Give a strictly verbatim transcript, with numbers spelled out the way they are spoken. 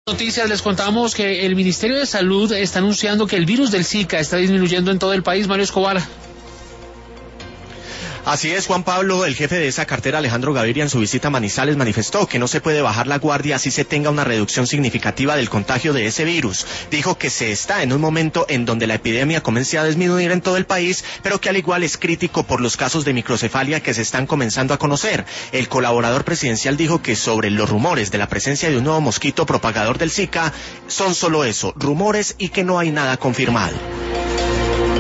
Noticias, les contamos que el Ministerio de Salud está anunciando que el virus del Zika está disminuyendo en todo el país. Mario Escobar. Así es, Juan Pablo. El jefe de esa cartera, Alejandro Gaviria, en su visita a Manizales manifestó que no se puede bajar la guardia así se tenga una reducción significativa del contagio de ese virus. Dijo que se está en un momento en donde la epidemia comience a disminuir en todo el país, pero que al igual es crítico por los casos de microcefalia que se están comenzando a conocer. El colaborador presidencial dijo que sobre los rumores de la presencia de un nuevo mosquito propagador del Zika son solo eso, rumores, y que no hay nada confirmado.